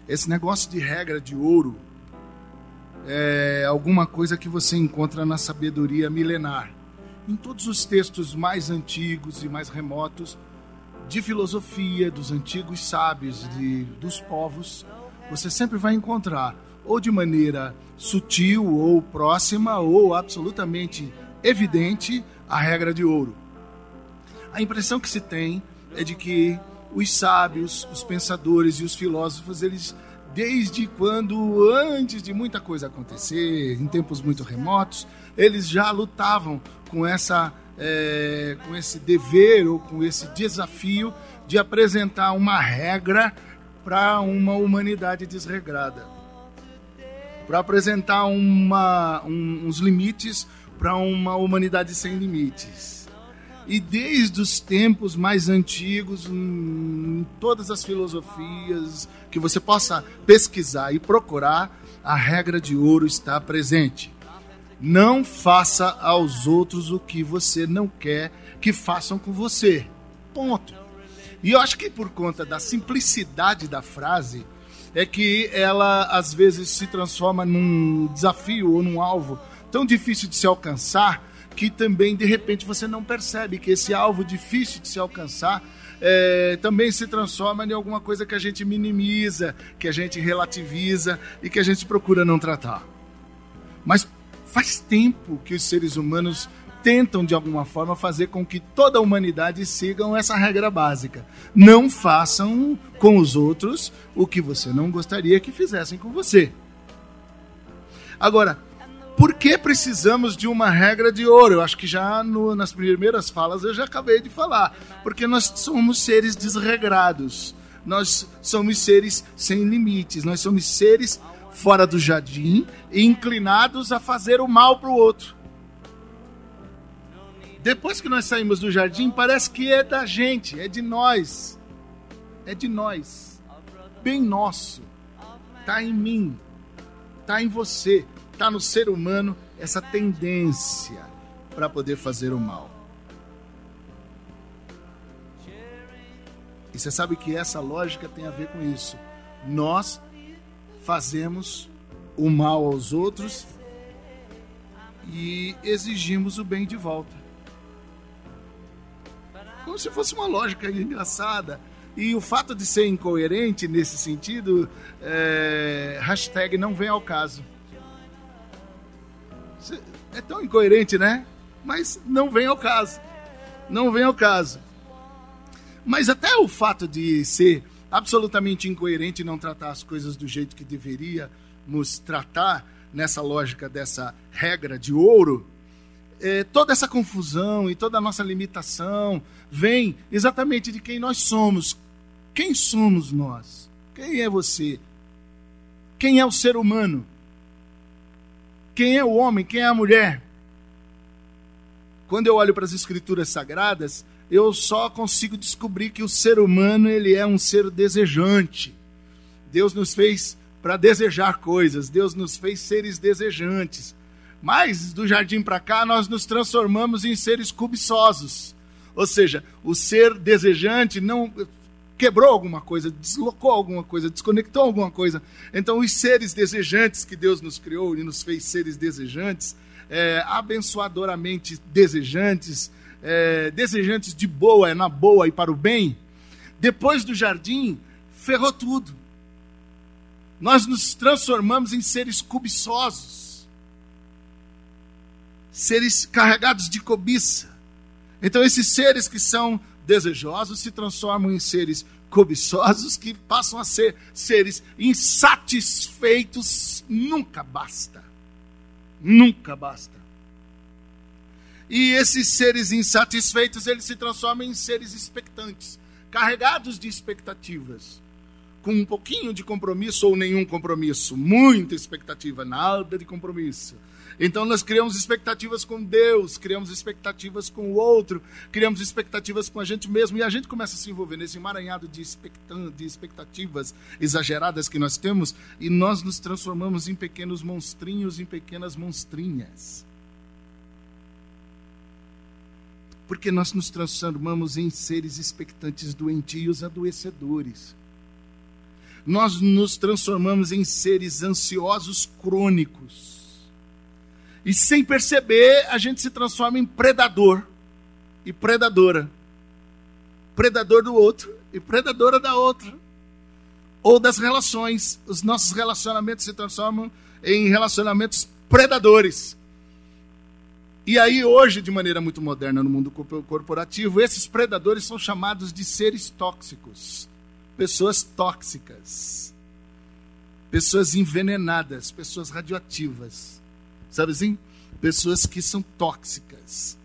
Esse negócio de regra de ouro é alguma coisa que você encontra na sabedoria milenar. Em todos os textos mais antigos e mais remotos de filosofia, dos antigos sábios, dos povos, você sempre vai encontrar, ou de maneira sutil, ou próxima, ou absolutamente evidente, a regra de ouro. A impressão que se tem é de que os sábios, os pensadores e os filósofos, eles, desde quando, antes de muita coisa acontecer, em tempos muito remotos, eles já lutavam com esse dever ou com esse desafio de apresentar uma regra para uma humanidade desregrada, para apresentar uns limites para uma humanidade sem limites. E desde os tempos mais antigos, em todas as filosofias que você possa pesquisar e procurar, a regra de ouro está presente. Não faça aos outros o que você não quer que façam com você. Ponto. E eu acho que por conta da simplicidade da frase, é que ela às vezes se transforma num desafio ou num alvo tão difícil de se alcançar, que também de repente você não percebe que esse alvo difícil de se alcançar também se transforma em alguma coisa que a gente minimiza, que a gente relativiza e que a gente procura não tratar. Mas faz tempo que os seres humanos tentam de alguma forma fazer com que toda a humanidade sigam essa regra básica. Não façam com os outros o que você não gostaria que fizessem com você. Agora, por que precisamos de uma regra de ouro? Eu acho que já nas primeiras falas eu já acabei de falar. Porque nós somos seres desregrados. Nós somos seres sem limites. Nós somos seres fora do jardim e inclinados a fazer o mal para o outro. Depois que nós saímos do jardim, parece que é da gente, é de nós. É de nós. Bem nosso. Está em mim. Está em você. Está no ser humano essa tendência para poder fazer o mal. E você sabe que essa lógica tem a ver com isso. Nós fazemos o mal aos outros e exigimos o bem de volta. Como se fosse uma lógica engraçada. E o fato de ser incoerente nesse sentido, hashtag não vem ao caso. É tão incoerente, né? Mas não vem ao caso. Não vem ao caso. Mas até o fato de ser absolutamente incoerente e não tratar as coisas do jeito que deveríamos tratar, nessa lógica dessa regra de ouro, toda essa confusão e toda a nossa limitação vem exatamente de quem nós somos. Quem somos nós? Quem é você? Quem é o ser humano? Quem é o homem? Quem é a mulher? Quando eu olho para as escrituras sagradas, eu só consigo descobrir que o ser humano, ele é um ser desejante. Deus nos fez para desejar coisas. Deus nos fez seres desejantes. Mas do jardim para cá, nós nos transformamos em seres cobiçosos. Ou seja, o ser desejante não quebrou alguma coisa, deslocou alguma coisa, desconectou alguma coisa. Então, os seres desejantes que Deus nos criou e nos fez seres desejantes, abençoadoramente desejantes, desejantes de boa, na boa e para o bem, depois do jardim, ferrou tudo. Nós nos transformamos em seres cobiçosos, seres carregados de cobiça. Então, esses seres que são desejosos se transformam em seres cobiçosos, que passam a ser seres insatisfeitos. Nunca basta. Nunca basta. E esses seres insatisfeitos, eles se transformam em seres expectantes, carregados de expectativas, com um pouquinho de compromisso ou nenhum compromisso, muita expectativa, nada de compromisso. Então nós criamos expectativas com Deus, criamos expectativas com o outro, criamos expectativas com a gente mesmo, e a gente começa a se envolver nesse emaranhado de expectativas exageradas que nós temos, e nós nos transformamos em pequenos monstrinhos, em pequenas monstrinhas. Porque nós nos transformamos em seres expectantes, doentios, adoecedores. nós nos transformamos em seres ansiosos crônicos. E sem perceber, a gente se transforma em predador e predadora. Predador do outro e predadora da outra. Ou das relações. Os nossos relacionamentos se transformam em relacionamentos predadores. E aí hoje, de maneira muito moderna no mundo corporativo, esses predadores são chamados de seres tóxicos. Pessoas tóxicas. Pessoas envenenadas, pessoas radioativas. Sabe assim? Pessoas que são tóxicas.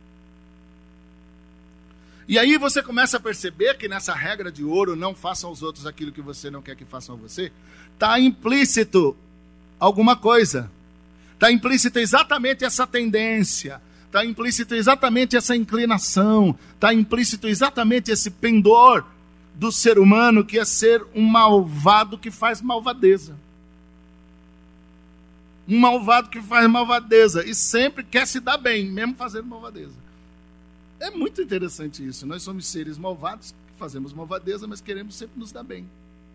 E aí você começa a perceber que nessa regra de ouro, não faça aos outros aquilo que você não quer que façam a você, está implícito alguma coisa. Está implícita exatamente essa tendência, está implícito exatamente essa inclinação, está implícito exatamente esse pendor do ser humano, que é ser um malvado que faz malvadeza. Um malvado que faz malvadeza e sempre quer se dar bem, mesmo fazendo malvadeza. É muito interessante isso. Nós somos seres malvados que fazemos malvadeza, mas queremos sempre nos dar bem.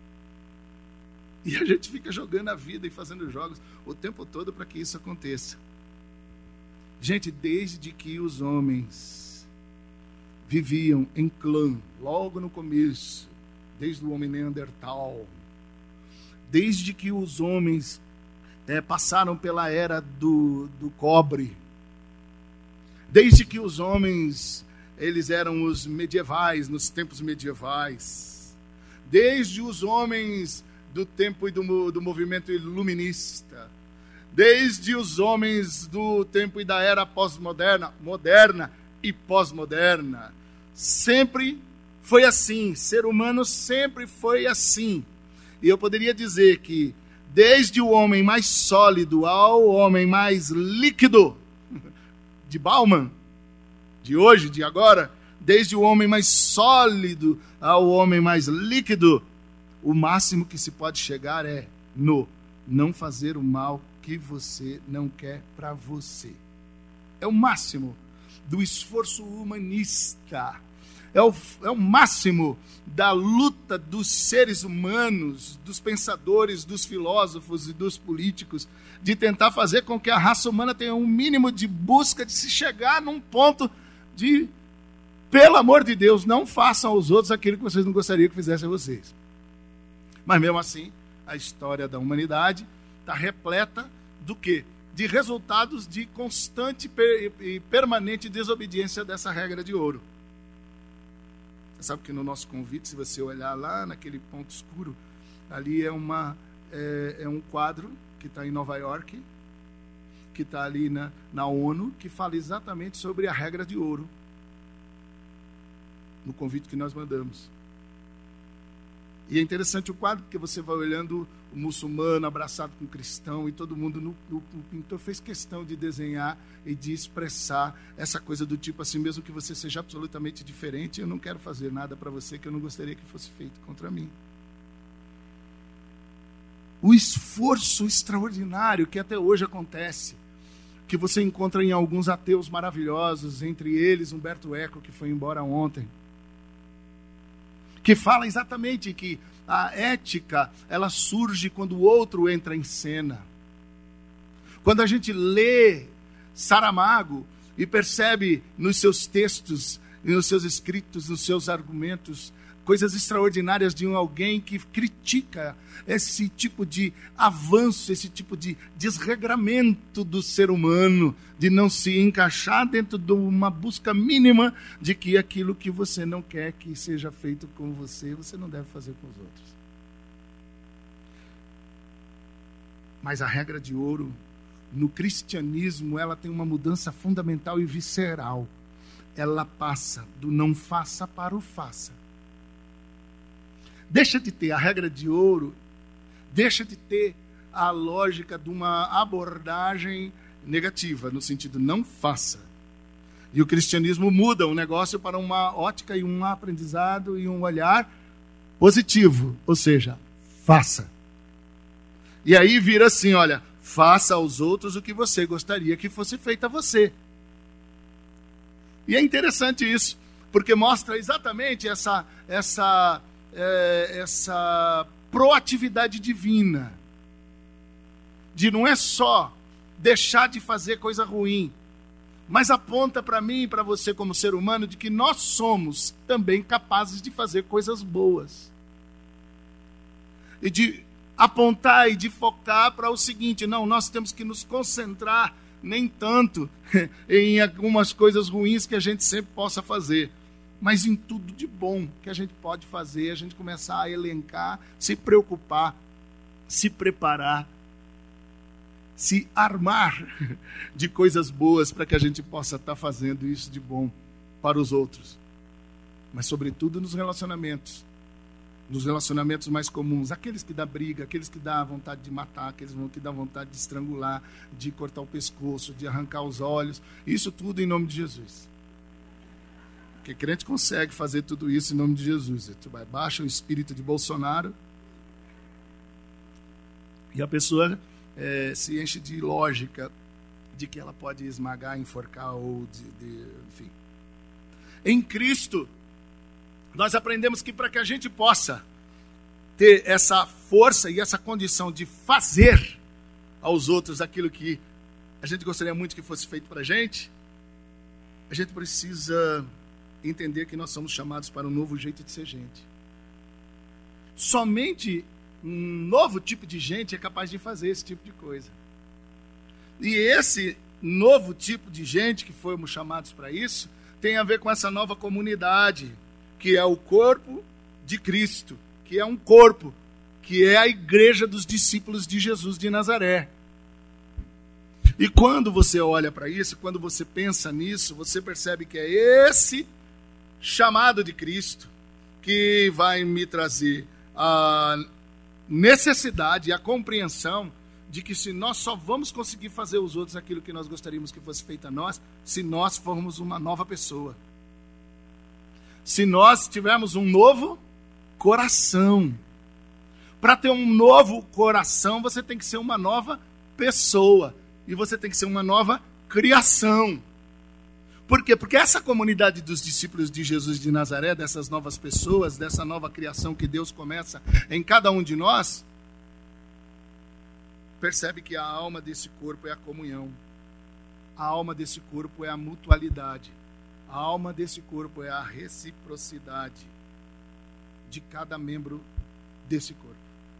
E a gente fica jogando a vida e fazendo jogos o tempo todo para que isso aconteça. Gente, desde que os homens viviam em clã, logo no começo, desde o homem Neandertal, desde que os homens passaram pela era do cobre, desde que os homens, eles eram os medievais, nos tempos medievais, desde os homens do tempo e do movimento iluminista, desde os homens do tempo e da era pós-moderna, moderna e pós-moderna, sempre foi assim, ser humano sempre foi assim. E eu poderia dizer que desde o homem mais sólido ao homem mais líquido, de Bauman, de hoje, de agora, desde o homem mais sólido ao homem mais líquido, o máximo que se pode chegar é no não fazer o mal que você não quer para você. É o máximo do esforço humanista. É o máximo da luta dos seres humanos, dos pensadores, dos filósofos e dos políticos, de tentar fazer com que a raça humana tenha um mínimo de busca de se chegar num ponto de, pelo amor de Deus, não façam aos outros aquilo que vocês não gostariam que fizessem a vocês. Mas mesmo assim, a história da humanidade está repleta do quê? De resultados de constante e permanente desobediência dessa regra de ouro. Você sabe que no nosso convite, se você olhar lá naquele ponto escuro, ali é um quadro que está em Nova York, que está ali na ONU, que fala exatamente sobre a regra de ouro, no convite que nós mandamos. E é interessante o quadro, porque você vai olhando o muçulmano abraçado com o cristão, e todo mundo, o pintor fez questão de desenhar e de expressar essa coisa do tipo assim, mesmo que você seja absolutamente diferente, eu não quero fazer nada para você que eu não gostaria que fosse feito contra mim. O esforço extraordinário que até hoje acontece, que você encontra em alguns ateus maravilhosos, entre eles Humberto Eco, que foi embora ontem, que fala exatamente que a ética, ela surge quando o outro entra em cena. Quando a gente lê Saramago e percebe nos seus textos, nos seus escritos, nos seus argumentos, coisas extraordinárias de alguém que critica esse tipo de avanço, esse tipo de desregramento do ser humano, de não se encaixar dentro de uma busca mínima de que aquilo que você não quer que seja feito com você, você não deve fazer com os outros. Mas a regra de ouro, no cristianismo, ela tem uma mudança fundamental e visceral. Ela passa do não faça para o faça. Deixa de ter a regra de ouro, deixa de ter a lógica de uma abordagem negativa, no sentido não faça. E o cristianismo muda o negócio para uma ótica e um aprendizado e um olhar positivo, ou seja, faça. E aí vira assim, olha, faça aos outros o que você gostaria que fosse feito a você. E é interessante isso, porque mostra exatamente essa proatividade divina. De não é só deixar de fazer coisa ruim, mas aponta para mim e para você como ser humano de que nós somos também capazes de fazer coisas boas. E de apontar e de focar para o seguinte: não, nós temos que nos concentrar nem tanto em algumas coisas ruins que a gente sempre possa fazer, mas em tudo de bom que a gente pode fazer, a gente começar a elencar, se preocupar, se preparar, se armar de coisas boas para que a gente possa estar fazendo isso de bom para os outros. Mas, sobretudo, nos relacionamentos mais comuns, aqueles que dá briga, aqueles que dá vontade de matar, aqueles que dá vontade de estrangular, de cortar o pescoço, de arrancar os olhos, isso tudo em nome de Jesus. Porque crente consegue fazer tudo isso em nome de Jesus. Tu vai baixa o espírito de Bolsonaro e a pessoa se enche de lógica de que ela pode esmagar, enforcar ou enfim. Em Cristo, nós aprendemos que para que a gente possa ter essa força e essa condição de fazer aos outros aquilo que a gente gostaria muito que fosse feito para a gente precisa entender que nós somos chamados para um novo jeito de ser gente. Somente um novo tipo de gente é capaz de fazer esse tipo de coisa. E esse novo tipo de gente que fomos chamados para isso tem a ver com essa nova comunidade, que é o corpo de Cristo, que é um corpo, que é a igreja dos discípulos de Jesus de Nazaré. E quando você olha para isso, quando você pensa nisso, você percebe que é esse chamado de Cristo que vai me trazer a necessidade e a compreensão de que se nós só vamos conseguir fazer aos outros aquilo que nós gostaríamos que fosse feito a nós, se nós formos uma nova pessoa. Se nós tivermos um novo coração. Para ter um novo coração, você tem que ser uma nova pessoa. E você tem que ser uma nova criação. Por quê? Porque essa comunidade dos discípulos de Jesus de Nazaré, dessas novas pessoas, dessa nova criação que Deus começa em cada um de nós, percebe que a alma desse corpo é a comunhão. A alma desse corpo é a mutualidade. A alma desse corpo é a reciprocidade de cada membro desse corpo.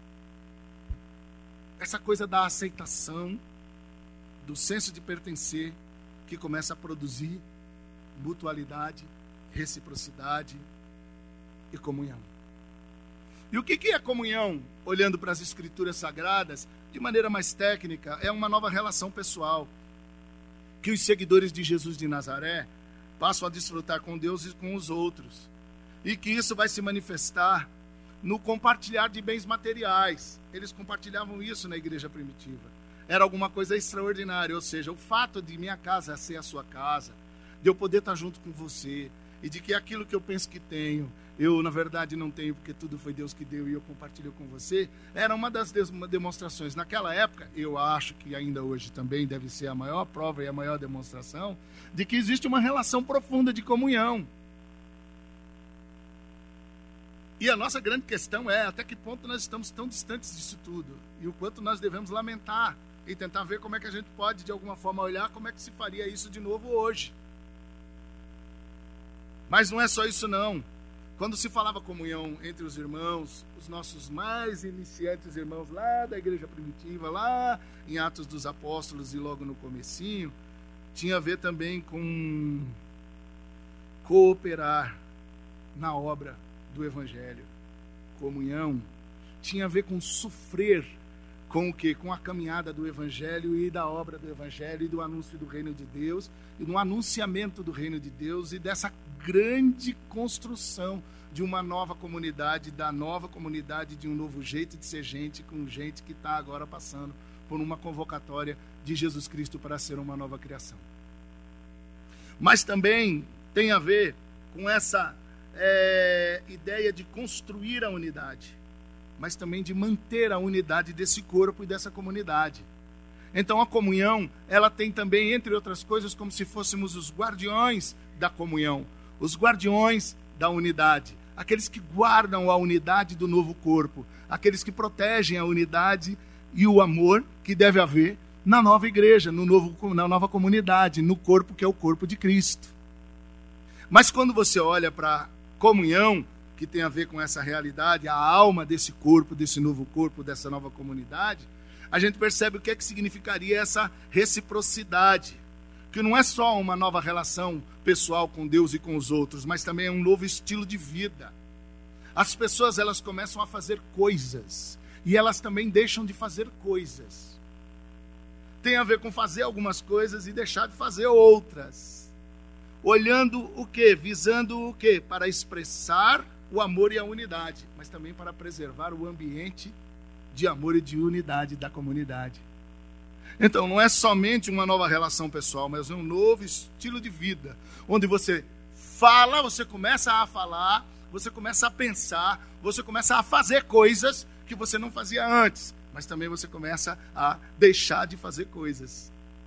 Essa coisa da aceitação, do senso de pertencer, que começa a produzir mutualidade, reciprocidade e comunhão. E o que é comunhão? Olhando para as Escrituras Sagradas, de maneira mais técnica, é uma nova relação pessoal que os seguidores de Jesus de Nazaré passam a desfrutar com Deus e com os outros. E que isso vai se manifestar no compartilhar de bens materiais. Eles compartilhavam isso na igreja primitiva. Era alguma coisa extraordinária, ou seja, o fato de minha casa ser a sua casa, de eu poder estar junto com você, e de que aquilo que eu penso que tenho, eu na verdade não tenho, porque tudo foi Deus que deu e eu compartilho com você, era uma das demonstrações. Naquela época, eu acho que ainda hoje também deve ser a maior prova e a maior demonstração de que existe uma relação profunda de comunhão. E a nossa grande questão é até que ponto nós estamos tão distantes disso tudo e o quanto nós devemos lamentar e tentar ver como é que a gente pode, de alguma forma, olhar como é que se faria isso de novo hoje. Mas não é só isso, não. Quando se falava comunhão entre os irmãos, os nossos mais iniciantes irmãos lá da igreja primitiva, lá em Atos dos Apóstolos e logo no comecinho, tinha a ver também com cooperar na obra do Evangelho. Comunhão tinha a ver com sofrer com o quê? Com a caminhada do Evangelho e da obra do Evangelho e do anúncio do reino de Deus e do anunciamento do reino de Deus e dessa grande construção de uma nova comunidade, da nova comunidade, de um novo jeito de ser gente, com gente que está agora passando por uma convocatória de Jesus Cristo para ser uma nova criação. Mas também tem a ver com essa ideia de construir a unidade, mas também de manter a unidade desse corpo e dessa comunidade. Então a comunhão, ela tem também, entre outras coisas, como se fôssemos os guardiões da comunhão, os guardiões da unidade, aqueles que guardam a unidade do novo corpo, aqueles que protegem a unidade e o amor que deve haver na nova igreja, na nova comunidade, no corpo que é o corpo de Cristo. Mas quando você olha para a comunhão, que tem a ver com essa realidade, a alma desse corpo, desse novo corpo, dessa nova comunidade, a gente percebe o que é que significaria essa reciprocidade, que não é só uma nova relação pessoal com Deus e com os outros, mas também é um novo estilo de vida. As pessoas, elas começam a fazer coisas, e elas também deixam de fazer coisas. Tem a ver com fazer algumas coisas e deixar de fazer outras. Olhando o quê? Visando o quê? Para expressar o amor e a unidade, mas também para preservar o ambiente de amor e de unidade da comunidade. Então, não é somente uma nova relação pessoal, mas é um novo estilo de vida, onde você fala, você começa a falar, você começa a pensar, você começa a fazer coisas que você não fazia antes, mas também você começa a deixar de fazer coisas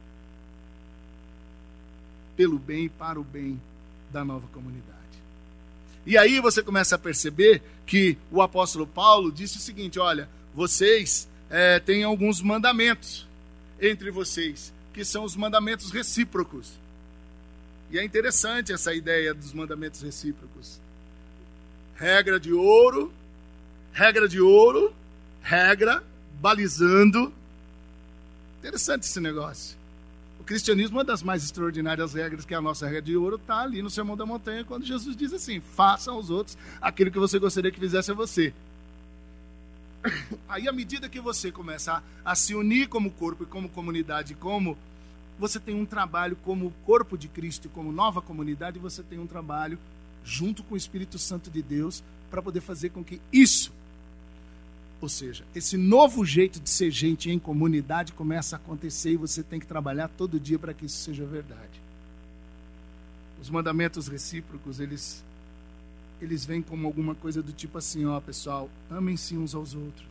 pelo bem e para o bem da nova comunidade. E aí você começa a perceber que o apóstolo Paulo disse o seguinte: olha, vocês têm alguns mandamentos entre vocês, que são os mandamentos recíprocos. E é interessante essa ideia dos mandamentos recíprocos. Regra de ouro, regra balizando. Interessante esse negócio. O cristianismo, uma das mais extraordinárias regras, que é a nossa regra de ouro, está ali no Sermão da Montanha, quando Jesus diz assim: faça aos outros aquilo que você gostaria que fizesse a você. Aí, à medida que você começa a se unir como corpo e como comunidade, como você tem um trabalho como corpo de Cristo e como nova comunidade, você tem um trabalho junto com o Espírito Santo de Deus para poder fazer com que isso, ou seja, esse novo jeito de ser gente em comunidade comece a acontecer, e você tem que trabalhar todo dia para que isso seja verdade. Os mandamentos recíprocos, eles vêm como alguma coisa do tipo assim: ó, pessoal, amem-se uns aos outros.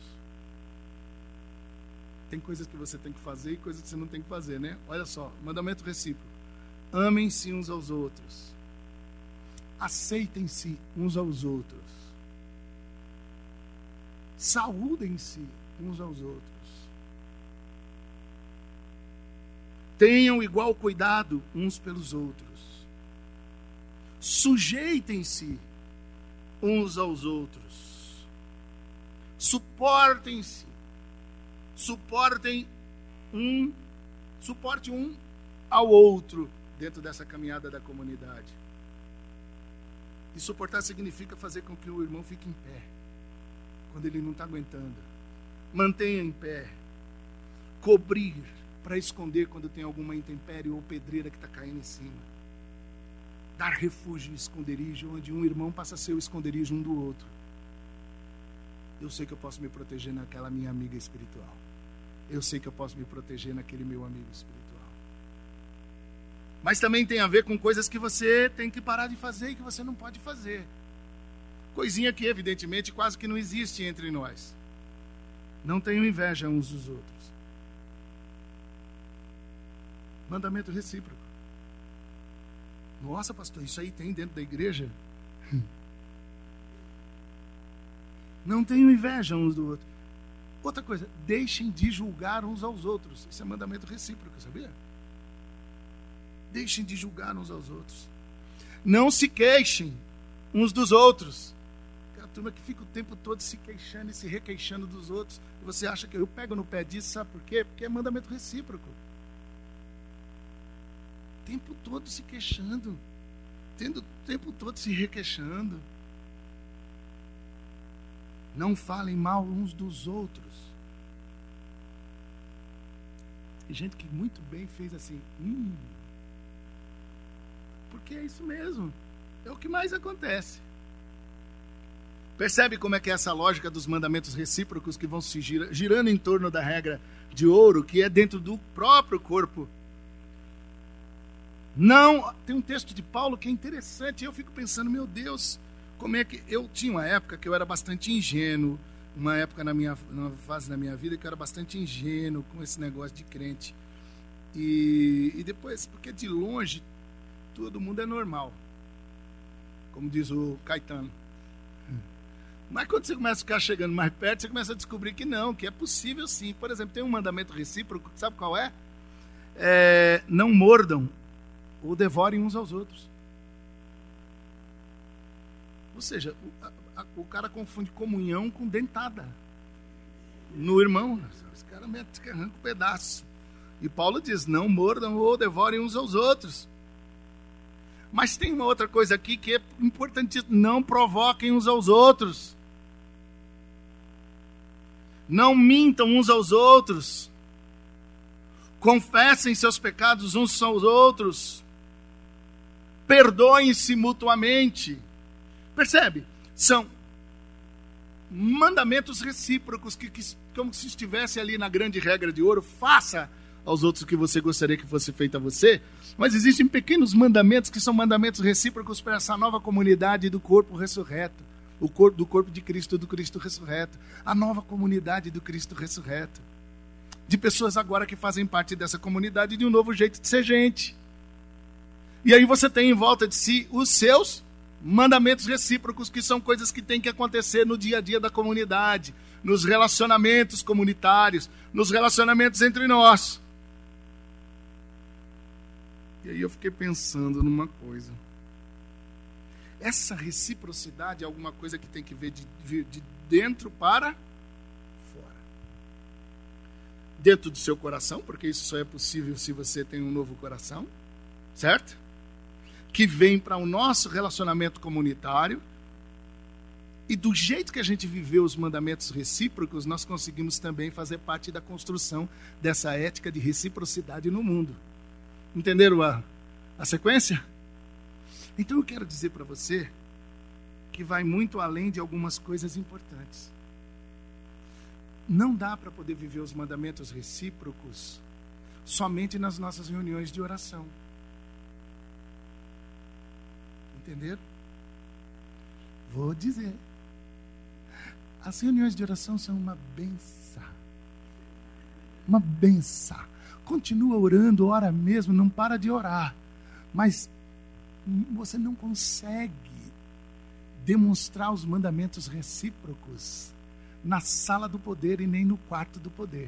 Tem coisas que você tem que fazer e coisas que você não tem que fazer, né? Olha só, mandamento recíproco: amem-se uns aos outros, aceitem-se uns aos outros, saúdem-se uns aos outros, tenham igual cuidado uns pelos outros, sujeitem-se uns aos outros, suportem-se, suporte um ao outro dentro dessa caminhada da comunidade. E suportar significa fazer com que o irmão fique em pé quando ele não está aguentando. Mantenha em pé. Cobrir para esconder quando tem alguma intempérie ou pedreira que está caindo em cima. Dar refúgio e esconderijo, onde um irmão passa a ser o esconderijo um do outro. Eu sei que eu posso me proteger naquela minha amiga espiritual. Eu sei que eu posso me proteger naquele meu amigo espiritual. Mas também tem a ver com coisas que você tem que parar de fazer e que você não pode fazer. Coisinha que, evidentemente, quase que não existe entre nós. Não tenham inveja uns dos outros. Mandamento recíproco. Nossa, pastor, isso aí tem dentro da igreja? Não tenham inveja uns do outro. Outra coisa, deixem de julgar uns aos outros. Isso é mandamento recíproco, sabia? Deixem de julgar uns aos outros. Não se queixem uns dos outros. Aquela turma que fica o tempo todo se queixando e se requeixando dos outros. E você acha que eu pego no pé disso, sabe por quê? Porque é mandamento recíproco. O tempo todo se queixando. O tempo todo se requeixando. Não falem mal uns dos outros. Tem gente que muito bem fez assim. Porque é isso mesmo. É o que mais acontece. Percebe como é que é essa lógica dos mandamentos recíprocos que vão se girando em torno da regra de ouro, que é dentro do próprio corpo. Não, tem um texto de Paulo que é interessante. Eu fico pensando, meu Deus, como é que... Eu tinha uma época que eu era bastante ingênuo, uma época numa fase da minha vida que eu era bastante ingênuo com esse negócio de crente. E depois, porque de longe todo mundo é normal, como diz o Caetano. Mas quando você começa a ficar chegando mais perto, você começa a descobrir que não, que é possível sim. Por exemplo, tem um mandamento recíproco, sabe qual é? Não mordam ou devorem uns aos outros. Ou seja, o cara confunde comunhão com dentada. No irmão, os caras metem que arranca um pedaço. E Paulo diz, não mordam ou devorem uns aos outros. Mas tem uma outra coisa aqui que é importantíssima, não provoquem uns aos outros. Não mintam uns aos outros. Confessem seus pecados uns aos outros. Perdoem-se mutuamente. Percebe? São mandamentos recíprocos que como se estivesse ali na grande regra de ouro. Faça aos outros o que você gostaria que fosse feito a você. Mas existem pequenos mandamentos que são mandamentos recíprocos para essa nova comunidade do corpo ressurreto. Do corpo de Cristo, do Cristo ressurreto. A nova comunidade do Cristo ressurreto. De pessoas agora que fazem parte dessa comunidade de um novo jeito de ser gente. E aí você tem em volta de si os seus mandamentos recíprocos, que são coisas que têm que acontecer no dia a dia da comunidade, nos relacionamentos comunitários, nos relacionamentos entre nós. E aí eu fiquei pensando numa coisa. Essa reciprocidade é alguma coisa que tem que vir de dentro para fora. Dentro do seu coração, porque isso só é possível se você tem um novo coração, certo? Que vem para o nosso relacionamento comunitário. E do jeito que a gente viveu os mandamentos recíprocos, nós conseguimos também fazer parte da construção dessa ética de reciprocidade no mundo. Entenderam a sequência? Então eu quero dizer para você que vai muito além de algumas coisas importantes. Não dá para poder viver os mandamentos recíprocos somente nas nossas reuniões de oração. Entenderam? Vou dizer. As reuniões de oração são uma benção. Uma benção. Continua orando, ora mesmo, não para de orar. Mas você não consegue demonstrar os mandamentos recíprocos na sala do poder e nem no quarto do poder.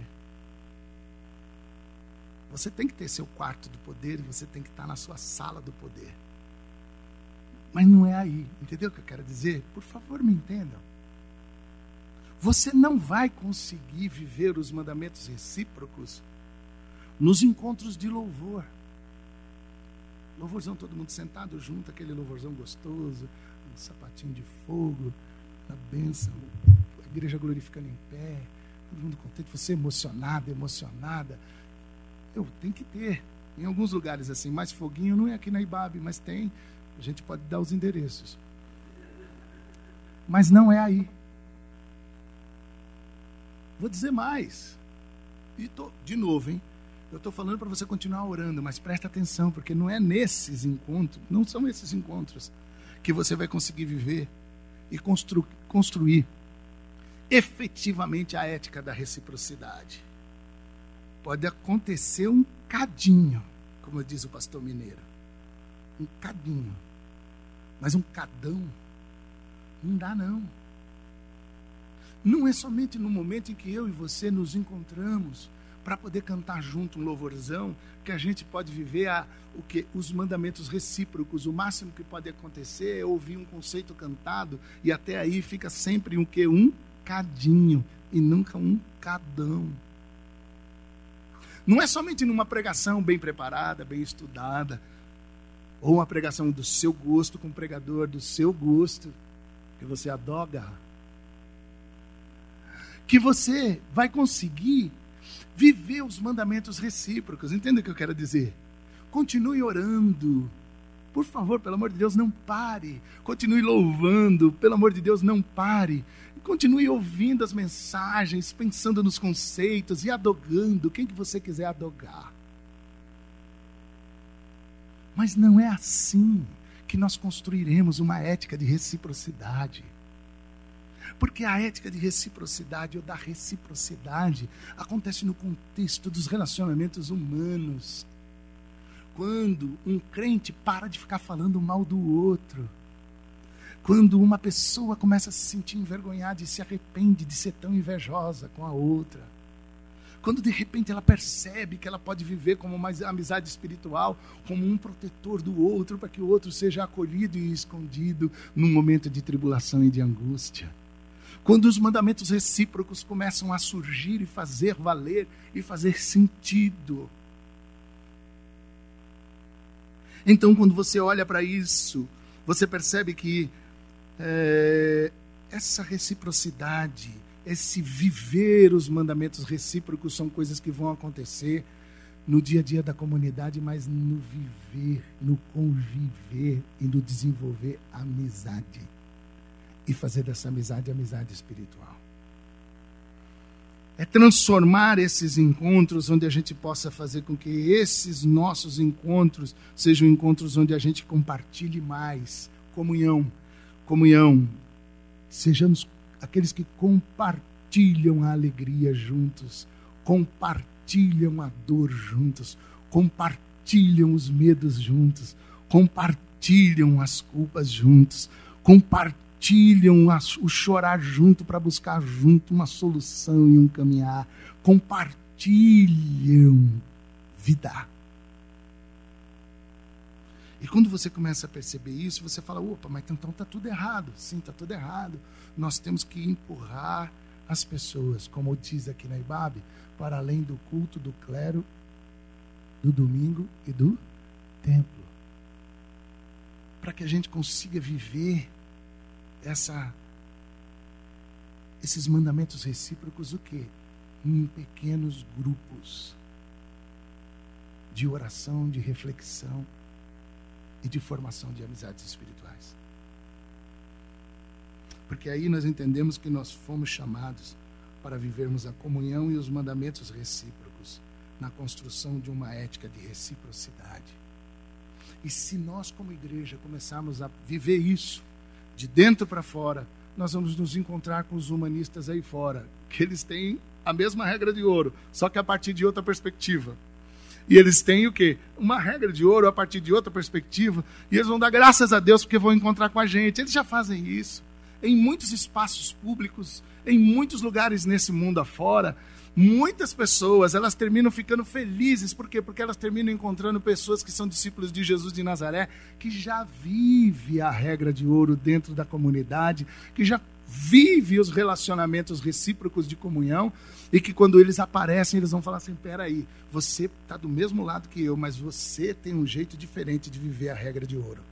Você tem que ter seu quarto do poder e você tem que estar na sua sala do poder. Mas não é aí. Entendeu o que eu quero dizer? Por favor, me entendam. Você não vai conseguir viver os mandamentos recíprocos nos encontros de louvor. Louvorzão, todo mundo sentado junto, aquele louvorzão gostoso, um sapatinho de fogo, a bênção, a igreja glorificando em pé, todo mundo contente, você emocionado, emocionada. Tem que ter. Em alguns lugares assim, mais foguinho, não é aqui na Ibabe, mas tem. A gente pode dar os endereços. Mas não é aí. Vou dizer mais. E de novo, hein? Eu estou falando para você continuar orando, mas presta atenção, porque não é nesses encontros, não são esses encontros que você vai conseguir viver e construir efetivamente a ética da reciprocidade. Pode acontecer um cadinho, como diz o pastor mineiro. Um cadinho. Mas um cadão não dá, não. Não é somente no momento em que eu e você nos encontramos para poder cantar junto um louvorzão que a gente pode viver os mandamentos recíprocos. O máximo que pode acontecer é ouvir um conceito cantado e até aí fica sempre um cadinho e nunca um cadão. Não é somente numa pregação bem preparada, bem estudada, ou uma pregação do seu gosto, com um pregador do seu gosto, que você adora, que você vai conseguir viver os mandamentos recíprocos. Entende o que eu quero dizer? Continue orando. Por favor, pelo amor de Deus, não pare. Continue louvando. Pelo amor de Deus, não pare. Continue ouvindo as mensagens, pensando nos conceitos e adogando quem que você quiser adogar. Mas não é assim que nós construiremos uma ética de reciprocidade. Porque a ética de reciprocidade ou da reciprocidade acontece no contexto dos relacionamentos humanos. Quando um crente para de ficar falando mal do outro. Quando uma pessoa começa a se sentir envergonhada e se arrepende de ser tão invejosa com a outra. Quando de repente ela percebe que ela pode viver como uma amizade espiritual, como um protetor do outro, para que o outro seja acolhido e escondido num momento de tribulação e de angústia. Quando os mandamentos recíprocos começam a surgir e fazer valer e fazer sentido. Então, quando você olha para isso, você percebe que essa reciprocidade, esse viver os mandamentos recíprocos são coisas que vão acontecer no dia a dia da comunidade, mas no viver, no conviver e no desenvolver amizade. E fazer dessa amizade espiritual. É transformar esses encontros onde a gente possa fazer com que esses nossos encontros sejam encontros onde a gente compartilhe mais. Comunhão. Sejamos aqueles que compartilham a alegria juntos, compartilham a dor juntos, compartilham os medos juntos, compartilham as culpas juntos, compartilham o chorar junto para buscar junto uma solução e um caminhar, compartilham vida. E quando você começa a perceber isso, você fala, opa, mas então está tudo errado. Sim, está tudo errado. Nós temos que empurrar as pessoas, como diz aqui na IBAB, para além do culto do clero, do domingo e do templo. Para que a gente consiga viver esses mandamentos recíprocos, o quê? Em pequenos grupos de oração, de reflexão e de formação de amizades espirituais. Porque aí nós entendemos que nós fomos chamados para vivermos a comunhão e os mandamentos recíprocos na construção de uma ética de reciprocidade. E se nós como igreja começarmos a viver isso de dentro para fora, nós vamos nos encontrar com os humanistas aí fora, que eles têm a mesma regra de ouro, só que a partir de outra perspectiva. E eles têm o quê? Uma regra de ouro a partir de outra perspectiva, e eles vão dar graças a Deus porque vão encontrar com a gente. Eles já fazem isso em muitos espaços públicos, em muitos lugares nesse mundo afora. Muitas pessoas, elas terminam ficando felizes. Por quê? Porque elas terminam encontrando pessoas que são discípulos de Jesus de Nazaré, que já vive a regra de ouro dentro da comunidade, que já vive os relacionamentos recíprocos de comunhão, e que quando eles aparecem, eles vão falar assim, peraí, você está do mesmo lado que eu, mas você tem um jeito diferente de viver a regra de ouro.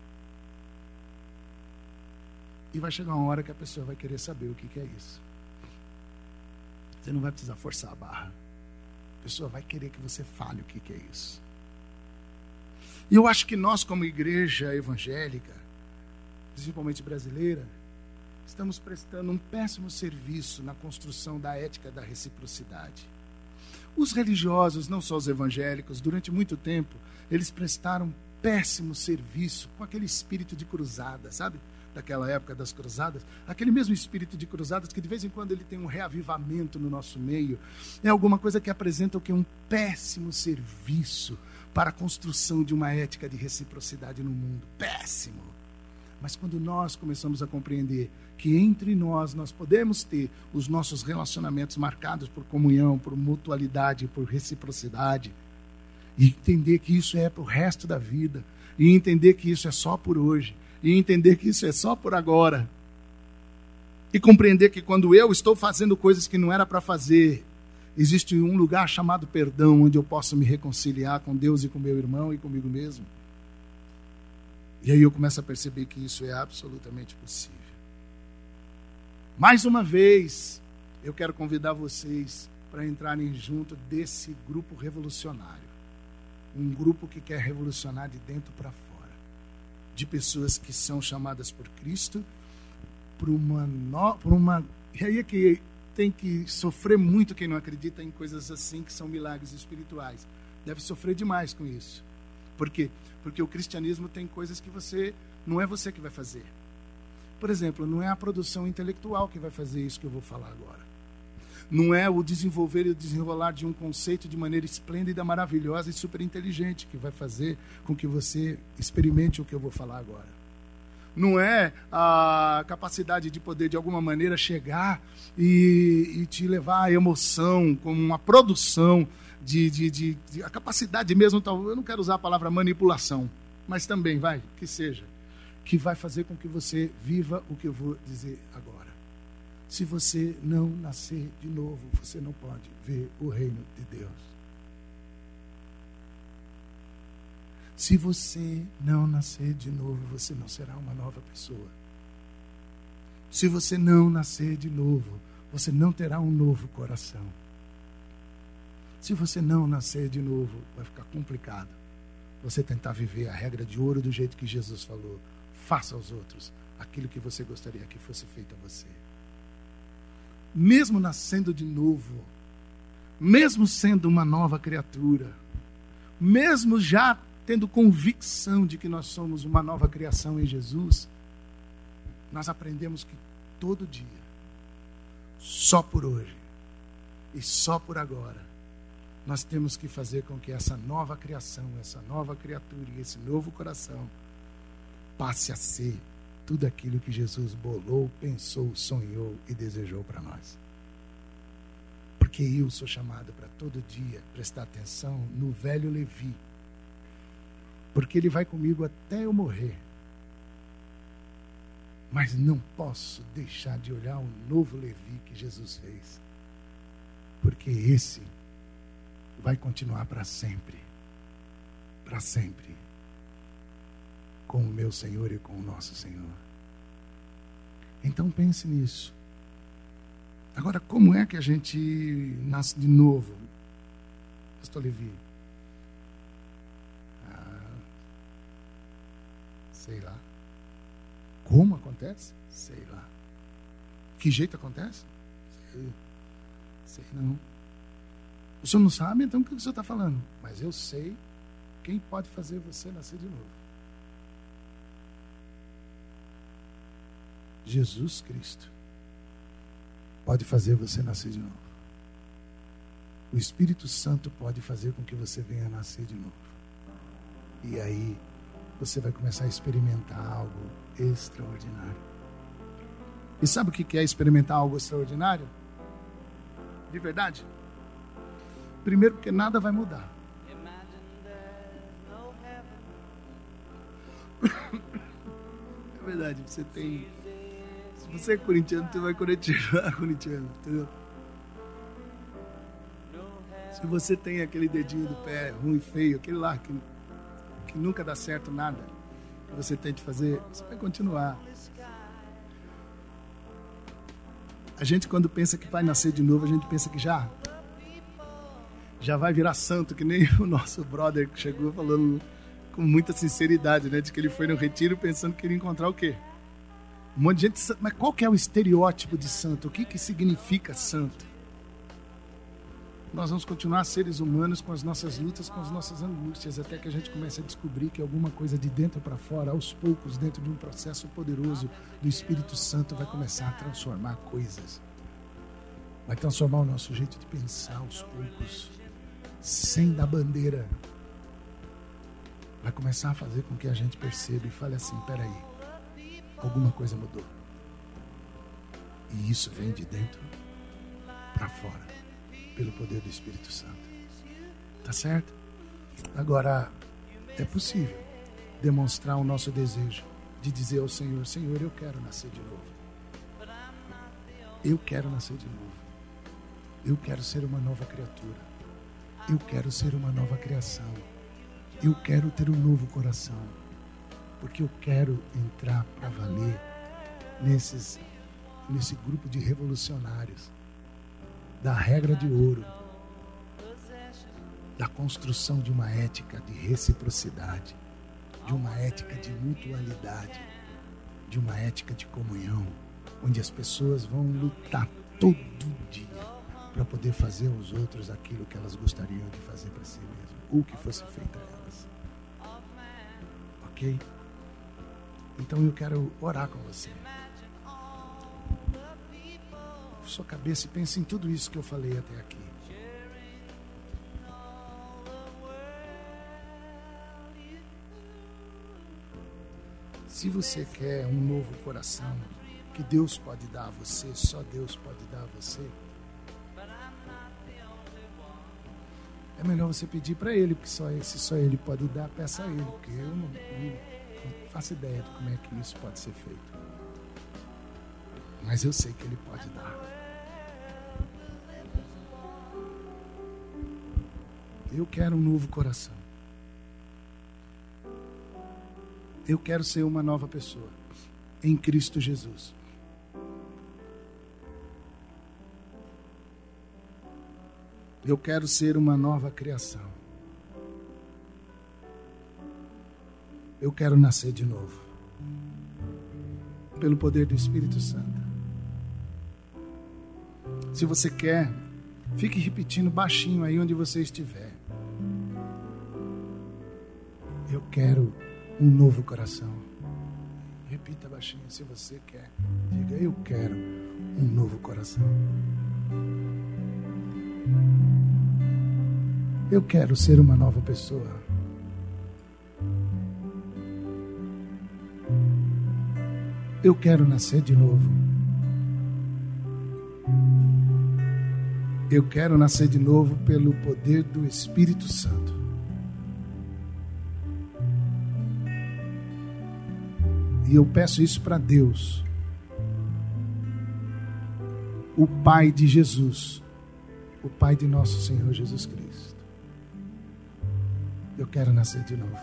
E vai chegar uma hora que a pessoa vai querer saber o que é isso. Você não vai precisar forçar a barra. A pessoa vai querer que você fale o que é isso. E eu acho que nós, como igreja evangélica, principalmente brasileira, estamos prestando um péssimo serviço na construção da ética da reciprocidade. Os religiosos, não só os evangélicos, durante muito tempo, eles prestaram péssimo serviço com aquele espírito de cruzada, sabe? Daquela época das cruzadas, aquele mesmo espírito de cruzadas que de vez em quando ele tem um reavivamento no nosso meio, é alguma coisa que apresenta o que? Um péssimo serviço para a construção de uma ética de reciprocidade no mundo. Péssimo! Mas quando nós começamos a compreender que entre nós podemos ter os nossos relacionamentos marcados por comunhão, por mutualidade, por reciprocidade, e entender que isso é para o resto da vida, e entender que isso é só por hoje, e entender que isso é só por agora. E compreender que quando eu estou fazendo coisas que não era para fazer, existe um lugar chamado perdão, onde eu posso me reconciliar com Deus e com meu irmão e comigo mesmo. E aí eu começo a perceber que isso é absolutamente possível. Mais uma vez, eu quero convidar vocês para entrarem junto desse grupo revolucionário. Um grupo que quer revolucionar de dentro para fora. De pessoas que são chamadas por Cristo por uma... E aí é que tem que sofrer muito quem não acredita em coisas assim, que são milagres espirituais. Deve sofrer demais com isso. Por quê? Porque o cristianismo tem coisas que não é você que vai fazer. Por exemplo, não é a produção intelectual que vai fazer isso que eu vou falar agora. Não é o desenvolver e o desenrolar de um conceito de maneira esplêndida, maravilhosa e super inteligente que vai fazer com que você experimente o que eu vou falar agora. não é a capacidade de poder, de alguma maneira, chegar e te levar à emoção, como uma produção a capacidade mesmo, eu não quero usar a palavra manipulação, mas também que seja, que vai fazer com que você viva o que eu vou dizer agora. Se você não nascer de novo, você não pode ver o reino de Deus. Se você não nascer de novo, você não será uma nova pessoa. Se você não nascer de novo, você não terá um novo coração. Se você não nascer de novo, vai ficar complicado você tentar viver a regra de ouro do jeito que Jesus falou. Faça aos outros aquilo que você gostaria que fosse feito a você. Mesmo nascendo de novo, mesmo sendo uma nova criatura, mesmo já tendo convicção de que nós somos uma nova criação em Jesus, nós aprendemos que todo dia, só por hoje e só por agora, nós temos que fazer com que essa nova criação, essa nova criatura e esse novo coração passe a ser tudo aquilo que Jesus bolou, pensou, sonhou e desejou para nós. Porque eu sou chamado para todo dia prestar atenção no velho Levi, porque ele vai comigo até eu morrer. Mas não posso deixar de olhar o novo Levi que Jesus fez, porque esse vai continuar para sempre, com o meu Senhor e com o nosso Senhor. Então pense nisso. Agora, como é que a gente nasce de novo, Pastor Levi? Sei lá. Como acontece? Sei lá. Que jeito acontece? Sei não. O senhor não sabe, então o que o senhor está falando? Mas eu sei quem pode fazer você nascer de novo. Jesus Cristo pode fazer você nascer de novo. O Espírito Santo pode fazer com que você venha nascer de novo. E aí você vai começar a experimentar algo extraordinário. E sabe o que é experimentar algo extraordinário? De verdade? Primeiro, porque nada vai mudar. É verdade, você tem... Se você é corintiano, você vai corintiano, entendeu? Se você tem aquele dedinho do pé ruim, feio, aquele lá que nunca dá certo nada, que você tente fazer, você vai continuar. A gente, quando pensa que vai nascer de novo, a gente pensa que já vai virar santo, que nem o nosso brother que chegou falando com muita sinceridade, né, de que ele foi no retiro pensando que iria encontrar o quê? Um monte de gente. Mas qual que é o estereótipo de santo? O que significa santo? Nós vamos continuar seres humanos com as nossas lutas, com as nossas angústias, até que a gente comece a descobrir que alguma coisa de dentro para fora, aos poucos, dentro de um processo poderoso do Espírito Santo, vai começar a transformar coisas. Vai transformar o nosso jeito de pensar aos poucos, sem dar bandeira. Vai começar a fazer com que a gente perceba e fale assim, peraí, alguma coisa mudou. E isso vem de dentro para fora, pelo poder do Espírito Santo. Tá certo? Agora, é possível demonstrar o nosso desejo de dizer ao Senhor, Senhor, eu quero nascer de novo. Eu quero nascer de novo. Eu quero ser uma nova criatura. Eu quero ser uma nova criação. Eu quero ter um novo coração. Porque eu quero entrar para valer nesse grupo de revolucionários da regra de ouro, da construção de uma ética de reciprocidade, de uma ética de mutualidade, de uma ética de comunhão, onde as pessoas vão lutar todo dia para poder fazer aos outros aquilo que elas gostariam de fazer para si mesmas, ou que fosse feito a elas. Ok? Então eu quero orar com você. Sua cabeça e pense em tudo isso que eu falei até aqui. Se você quer um novo coração que Deus pode dar a você, só Deus pode dar a você, é melhor você pedir para Ele, porque só Ele pode dar, peça a Ele, porque eu não faço ideia de como é que isso pode ser feito. Mas eu sei que Ele pode dar. Eu quero um novo coração. Eu quero ser uma nova pessoa em Cristo Jesus. Eu quero ser uma nova criação. Eu quero nascer de novo. Pelo poder do Espírito Santo. Se você quer, fique repetindo baixinho aí onde você estiver. Eu quero um novo coração. Repita baixinho se você quer. Diga, eu quero um novo coração. Eu quero ser uma nova pessoa. Eu quero nascer de novo. Eu quero nascer de novo pelo poder do Espírito Santo. E eu peço isso para Deus, o Pai de Jesus, o Pai de nosso Senhor Jesus Cristo. Eu quero nascer de novo.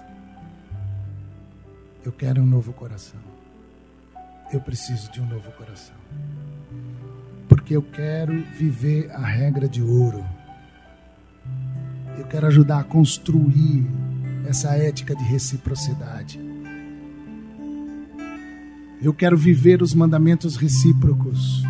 Eu quero um novo coração. Eu preciso de um novo coração. Porque eu quero viver a regra de ouro. Eu quero ajudar a construir essa ética de reciprocidade. Eu quero viver os mandamentos recíprocos.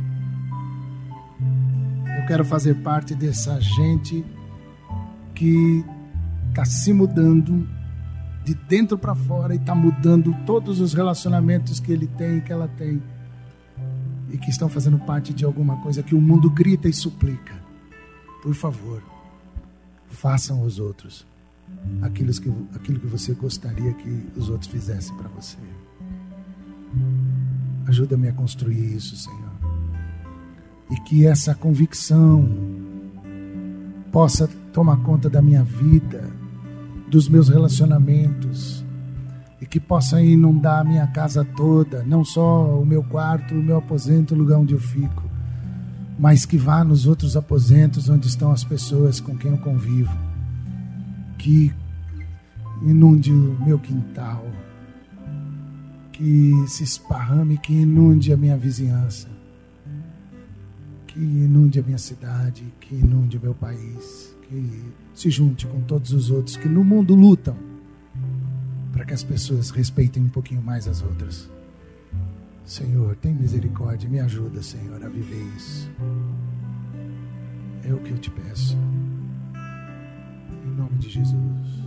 Eu quero fazer parte dessa gente que está se mudando de dentro para fora e está mudando todos os relacionamentos que ele tem e que ela tem. E que estão fazendo parte de alguma coisa que o mundo grita e suplica. Por favor, façam aos outros aquilo que você gostaria que os outros fizessem para você. Ajuda-me a construir isso, Senhor. E que essa convicção possa tomar conta da minha vida, dos meus relacionamentos, e que possa inundar a minha casa toda, não só o meu quarto, o meu aposento, o lugar onde eu fico, mas que vá nos outros aposentos onde estão as pessoas com quem eu convivo, que inunde o meu quintal, que se esparrame, que inunde a minha vizinhança, que inunde a minha cidade, que inunde o meu país, que se junte com todos os outros que no mundo lutam para que as pessoas respeitem um pouquinho mais as outras. Senhor, tem misericórdia, me ajuda, Senhor, a viver isso. É o que eu te peço. Em nome de Jesus.